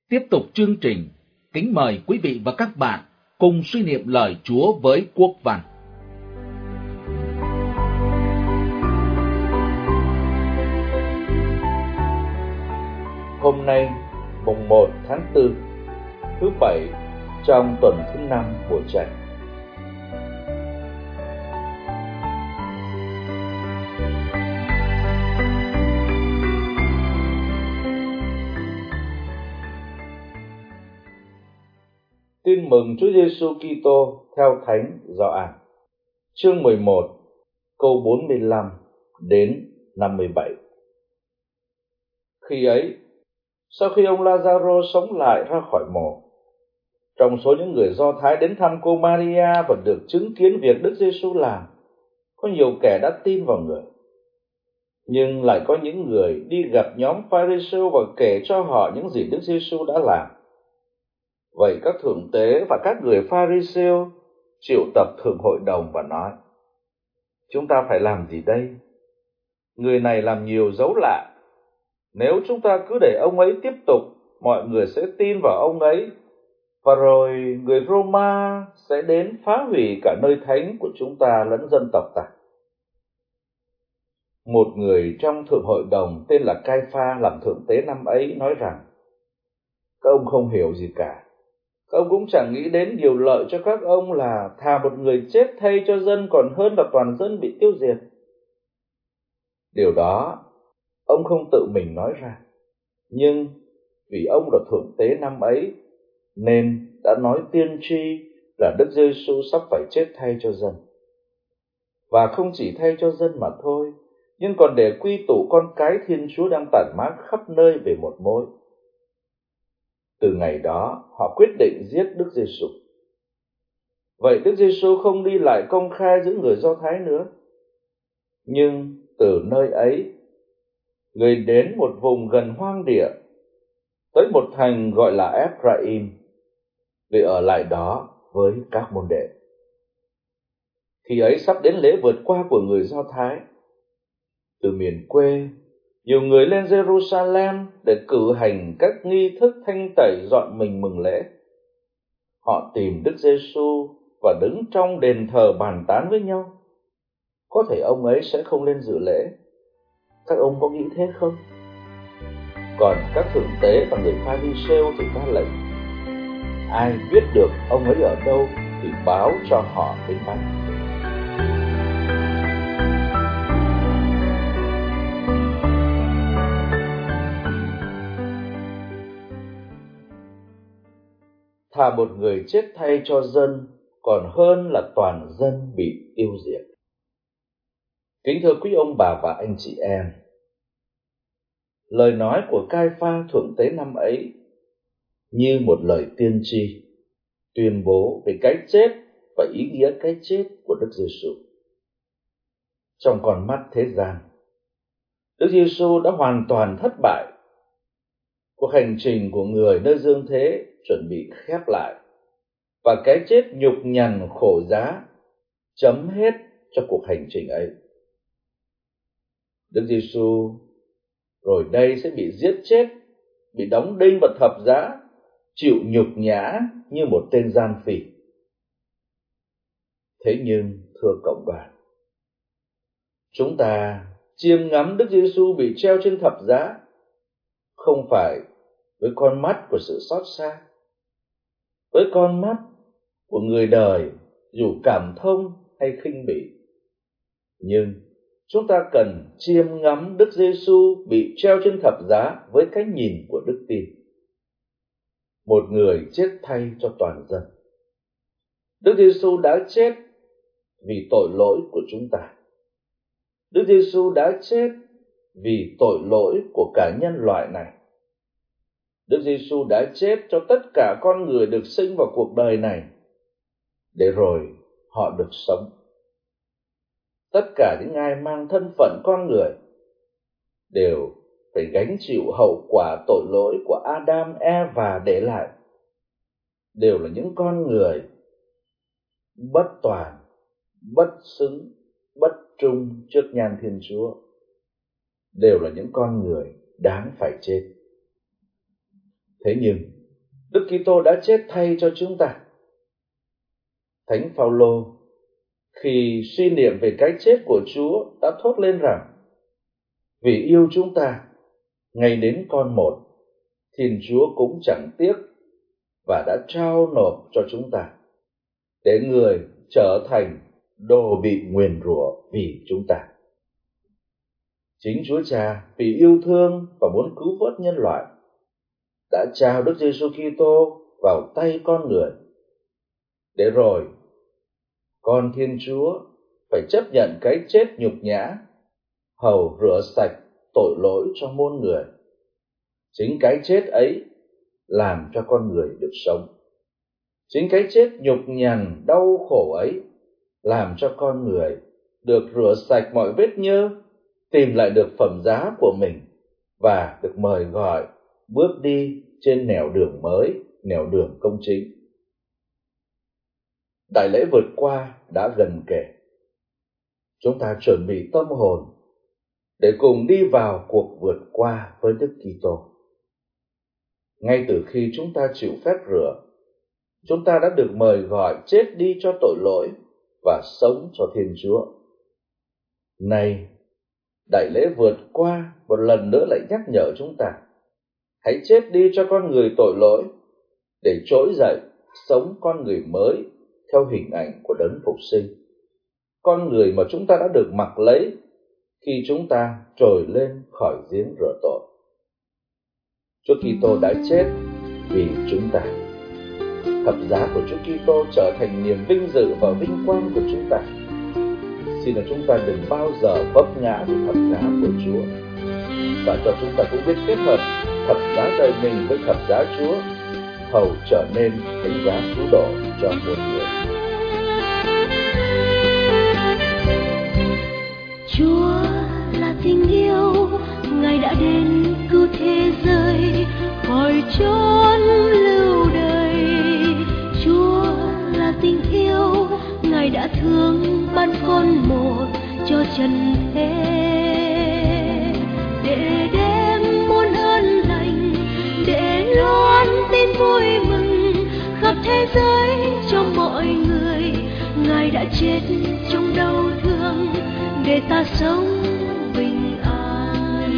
Tiếp tục chương trình, kính mời quý vị và các bạn cùng suy niệm lời Chúa với Quốc Văn. Hôm nay, mùng 1 tháng 4, thứ Bảy trong tuần thứ 5 mùa Trạch. Tin mừng Chúa Giêsu Kitô theo Thánh Gioan, chương 11, câu 45 đến 57. Khi ấy, sau khi ông Lazaro sống lại ra khỏi mộ, trong số những người Do Thái đến thăm cô Maria và được chứng kiến việc Đức Giêsu làm, có nhiều kẻ đã tin vào người. Nhưng lại có những người đi gặp nhóm Pha-ri-siêu và kể cho họ những gì Đức Giêsu đã làm. Vậy các thượng tế và các người Pha-ri-siêu triệu tập thượng hội đồng và nói: chúng ta phải làm gì đây? Người này làm nhiều dấu lạ. Nếu chúng ta cứ để ông ấy tiếp tục, mọi người sẽ tin vào ông ấy, và rồi người Roma sẽ đến phá hủy cả nơi thánh của chúng ta lẫn dân tộc ta. Một người trong thượng hội đồng tên là Cai-pha làm thượng tế năm ấy nói rằng: các ông không hiểu gì cả. Các ông cũng chẳng nghĩ đến điều lợi cho các ông là thà một người chết thay cho dân còn hơn là toàn dân bị tiêu diệt. Điều đó ông không tự mình nói ra, nhưng vì ông là thượng tế năm ấy nên đã nói tiên tri là Đức Giêsu sắp phải chết thay cho dân. Và không chỉ thay cho dân mà thôi, nhưng còn để quy tụ con cái Thiên Chúa đang tản mát khắp nơi về một mối. Từ ngày đó, họ quyết định giết Đức Giêsu. Vậy Đức Giêsu không đi lại công khai giữa người Do Thái nữa. Nhưng từ nơi ấy, người đến một vùng gần hoang địa, tới một thành gọi là Ephraim, người ở lại đó với các môn đệ. Khi ấy sắp đến lễ vượt qua của người Do Thái, từ miền quê, nhiều người lên Jerusalem để cử hành các nghi thức thanh tẩy dọn mình mừng lễ. Họ tìm Đức Giêsu và đứng trong đền thờ bàn tán với nhau. Có thể ông ấy sẽ không lên dự lễ. Các ông có nghĩ thế không? Còn các thượng tế và người Pha-ri-siêu thì ra lệnh: ai biết được ông ấy ở đâu thì báo cho họ đến bắt. Thà một người chết thay cho dân còn hơn là toàn dân bị tiêu diệt. Kính thưa quý ông bà và anh chị em, lời nói của Cai-pha thượng tế năm ấy như một lời tiên tri, tuyên bố về cái chết và ý nghĩa cái chết của Đức Giêsu. Trong con mắt thế gian, Đức Giêsu đã hoàn toàn thất bại. Cuộc hành trình của người nơi dương thế chuẩn bị khép lại, và cái chết nhục nhằn khổ giá chấm hết cho cuộc hành trình ấy. Đức Giêsu rồi đây sẽ bị giết chết, bị đóng đinh vào thập giá, chịu nhục nhã như một tên gian phỉ. Thế nhưng, thưa cộng đoàn, chúng ta chiêm ngắm Đức Giêsu bị treo trên thập giá không phải với con mắt của sự xót xa, với con mắt của người đời dù cảm thông hay khinh bỉ, nhưng chúng ta cần chiêm ngắm Đức Giêsu bị treo trên thập giá với cái nhìn của đức tin. Một người chết thay cho toàn dân. Đức Giêsu đã chết vì tội lỗi của chúng ta. Đức Giêsu đã chết vì tội lỗi của cả nhân loại này. Đức Giêsu đã chết cho tất cả con người được sinh vào cuộc đời này, để rồi họ được sống. Tất cả những ai mang thân phận con người đều phải gánh chịu hậu quả tội lỗi của Adam, Eva để lại. Đều là những con người bất toàn, bất xứng, bất trung trước nhan Thiên Chúa. Đều là những con người đáng phải chết. Thế nhưng, Đức Kitô đã chết thay cho chúng ta. Thánh Phaolô khi suy niệm về cái chết của Chúa đã thốt lên rằng: vì yêu chúng ta, ngay đến con một, Thiên Chúa cũng chẳng tiếc và đã trao nộp cho chúng ta, để người trở thành đồ bị nguyền rủa vì chúng ta. Chính Chúa Cha vì yêu thương và muốn cứu vớt nhân loại đã trao Đức Giêsu Kitô vào tay con người, để rồi con Thiên Chúa phải chấp nhận cái chết nhục nhã, hầu rửa sạch tội lỗi cho muôn người. Chính cái chết ấy làm cho con người được sống. Chính cái chết nhục nhằn đau khổ ấy làm cho con người được rửa sạch mọi vết nhơ, tìm lại được phẩm giá của mình và được mời gọi bước đi trên nẻo đường mới, nẻo đường công chính. Đại lễ vượt qua đã gần kề. Chúng ta chuẩn bị tâm hồn để cùng đi vào cuộc vượt qua với Đức Kitô. Ngay từ khi chúng ta chịu phép rửa, chúng ta đã được mời gọi chết đi cho tội lỗi và sống cho Thiên Chúa. Nay, đại lễ vượt qua một lần nữa lại nhắc nhở chúng ta: hãy chết đi cho con người tội lỗi, để trỗi dậy sống con người mới theo hình ảnh của Đấng Phục Sinh, con người mà chúng ta đã được mặc lấy khi chúng ta trồi lên khỏi giếng rửa tội. Chúa Kitô đã chết vì chúng ta. Thập giá của Chúa Kitô trở thành niềm vinh dự và vinh quang của chúng ta. Xin là chúng ta đừng bao giờ vấp ngã với thập giá của Chúa, và cho chúng ta cũng biết kết hợp thập giá đời mình với thập giá Chúa, hầu trở nên thánh giá cứu độ cho muôn người. Chúa là tình yêu, Ngài đã đến cứu thế giới khỏi chốn lưu đày. Chúa là tình yêu, Ngài đã thương ban con một cho trần thế, để đem muôn ơn lành, để loan tin vui mừng khắp thế giới cho mọi người. Ngài đã chết trong đau thương để ta sống bình an.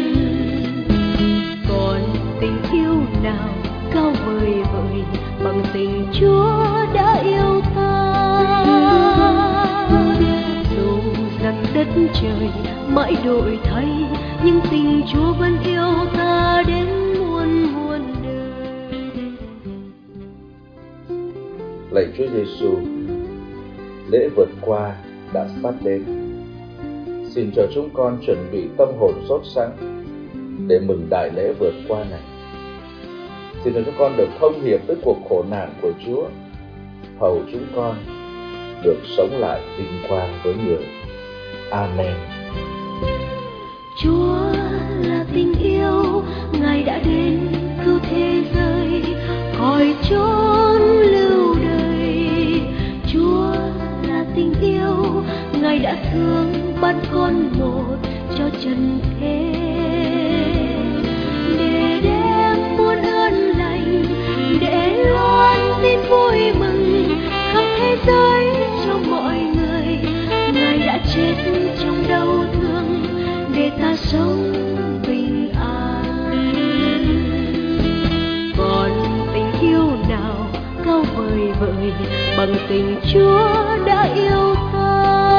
Còn tình yêu nào cao vời vợi bằng tình Chúa đã yêu ta? Dù rằng đất trời mãi đổi thay, nhưng tình Chúa vẫn yêu ta đến muôn muôn đời. Lạy Chúa Giêsu, lễ vượt qua đã sắp đến. Xin cho chúng con chuẩn bị tâm hồn sốt sắng để mừng đại lễ vượt qua này. Xin cho chúng con được thông hiệp với cuộc khổ nạn của Chúa, hầu chúng con được sống lại vinh quang với người. Amen. Chúa là tình yêu, Ngài đã đến cứu thế giới khỏi chốn lưu đày. Chúa là tình yêu, Ngài đã thương ban con một cho trần thế, để đem muôn ơn lành, để loan tin vui mừng khắp thế giới cho mọi người. Ngài đã chết trong đau thương để ta sống bình an. Còn tình yêu nào cao vời vợi bằng tình Chúa đã yêu ta?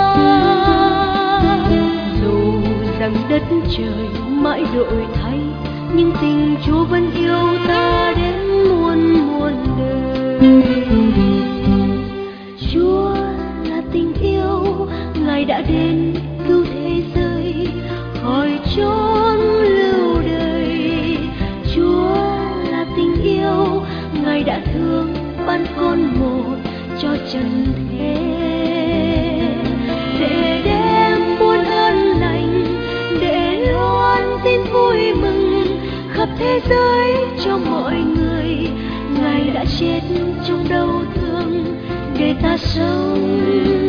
Dù rằng đất trời mãi đổi thay, nhưng tình Chúa vẫn yêu ta đến muôn muôn đời. Chúa là tình yêu, Ngài đã đến cứu thế giới khỏi chốn lưu đày. Chúa là tình yêu, Ngài đã thương ban con một cho trần thế, để đem muôn ơn lành, để loan tin vui mừng khắp thế giới cho mọi người. Ngài đã chết trong đau thương để ta sống